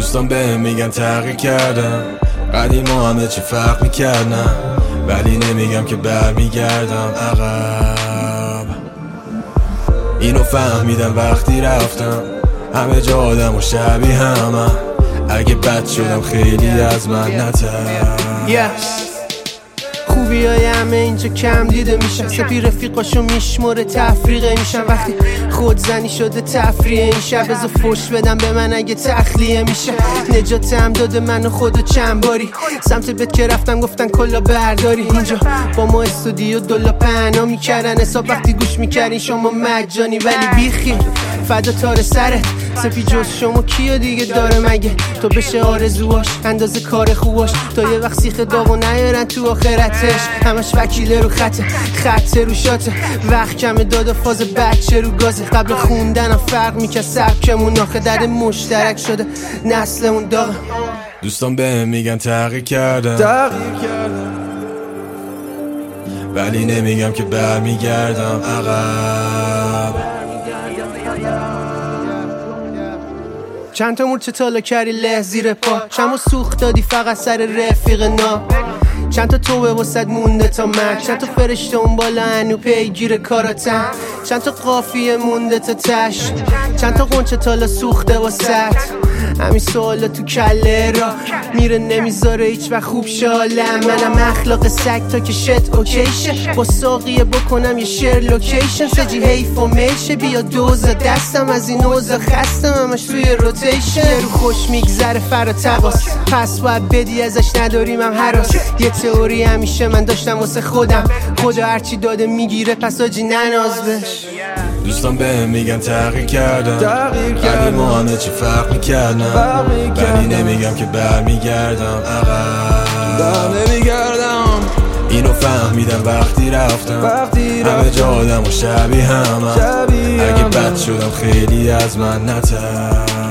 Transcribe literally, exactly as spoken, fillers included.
دوستان بهم میگن تغییر کردم، قدیما همه چی فرق میکردم، ولی نمیگم که برمیگردم عقب. اینو فهمیدم وقتی رفتم، همه جا آدم و شبیه همه، اگه بد شدم خیلی از من نتر. yes. خوبی های همه اینجا کم دیده میشن، سپی رفیقاشو میشموره تفریقه میشن. وقتی خودزنی شده تفریه این شب، بذار فوش بدم به من اگه تخلیه میشه. نجاتم داده منو خودو چند باری، سمت بت که رفتم گفتن کلا برداری. اینجا با ما استودیو دولا پهنا میکردن حساب، وقتی گوش میکردین شما مجانی. ولی بیخی فدا تار سرت، سپی جز شما کیو دیگه داره مگه؟ تو بشه آرزوهاش اندازه کار خوباش، تا یه وقت سیخ داغو نیارن تو آخرتش. همش وکیله رو خطه، خطه رو شاته، وقت کمه دادا فاز بچه رو گازه. قبل خوندنم فرق میکرد سبکمون، آخه درد مشترک شده نسلمون داغه. دوستان بهم میگن تغییر کردم، ولی نمیگم که برمیگردم عقب. چند تا مورچه تالا کردی له زیر پا، چند سوخت دادی فقط سر رفیق نا. چند تا توبه واسد مونده تا مرگ، چند تا فرشته اون بالا هنو پیگیر کاراتن. چند تا قافیه مونده تا تش، چند تا قنچه تالا سوخته واسد. همین سوالا تو کله را میره نمیذاره هیچ وقت خوب شالم. منم اخلاق سگ تا که شت اوکیشه، با ساقیه بکنم یه شیر لوکیشن. سجی حیف و میشه بیا دوزا دستم، از این اوزا خستم همش توی روتیشن. رو خوش میگذره فرا تقاس، پس باید بدی ازش نداریم هم هراس. یه تئوری همیشه من داشتم واسه خودم، خدا هرچی داده میگیره پس آجی نناز بش. دوستان بهم میگن تغییر کردم، قدیما همه چی فرق میکردم، ولی نمیگم که برمیگردم عقب. نمیگردم اینو فهمیدم وقتی رفتم، همه جا آدم و شبیه همه، اگه بد شدم خیلی از من نتر.